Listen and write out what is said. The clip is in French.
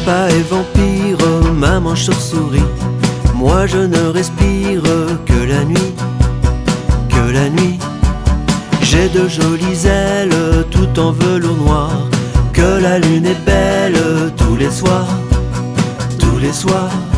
Papa est vampire, maman chauve-souris. Moi je ne respire que la nuit, que la nuit. J'ai de jolies ailes tout en velours noir. Que la lune est belle tous les soirs, tous les soirs.